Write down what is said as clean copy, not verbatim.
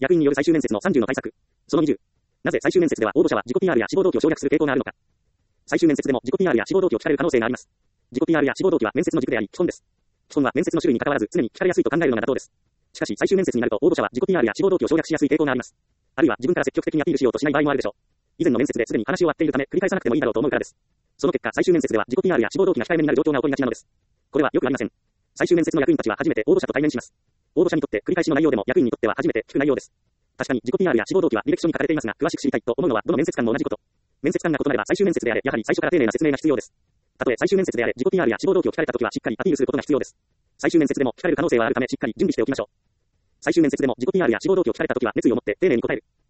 役員による最終面接の30の対策。その20。なぜ最終面接では応募者は自己 PR や志望動機を省略する傾向があるのか。最終面接でも自己 PR や志望動機を聞かれる可能性があります。自己 PR や志望動機は面接の軸であり、基本です。基本は面接の種類に関わらず常に聞かれやすいと考えるのが妥当です。しかし最終面接になると応募者は自己 PR や志望動機を省略しやすい傾向があります。あるいは自分から積極的にアピールしようとしない場合もあるでしょう。以前の面接ですでに話し終わっているため繰り返さなくてもいいだろうと思うからです。その結果最終面接では自己 PR や志望動機が控えめになる状況が起こりがちなのです。これはよくありません。最終面接の役員たちは初めて応募者と対面します。応募者にとって繰り返しの内容でも役員にとっては初めて聞く内容です。確かに自己 PR や志望動機は履歴書に書かれていますが詳しく知りたいと思うのはどの面接官も同じこと。面接官が異なれば最終面接であれやはり最初から丁寧な説明が必要です。たとえ最終面接であれ自己 PR や志望動機を聞かれたときはしっかりアピールすることが必要です。最終面接でも聞かれる可能性はあるためしっかり準備しておきましょう。最終面接でも自己 PR や志望動機を聞かれたときは熱意を持って丁寧に答える。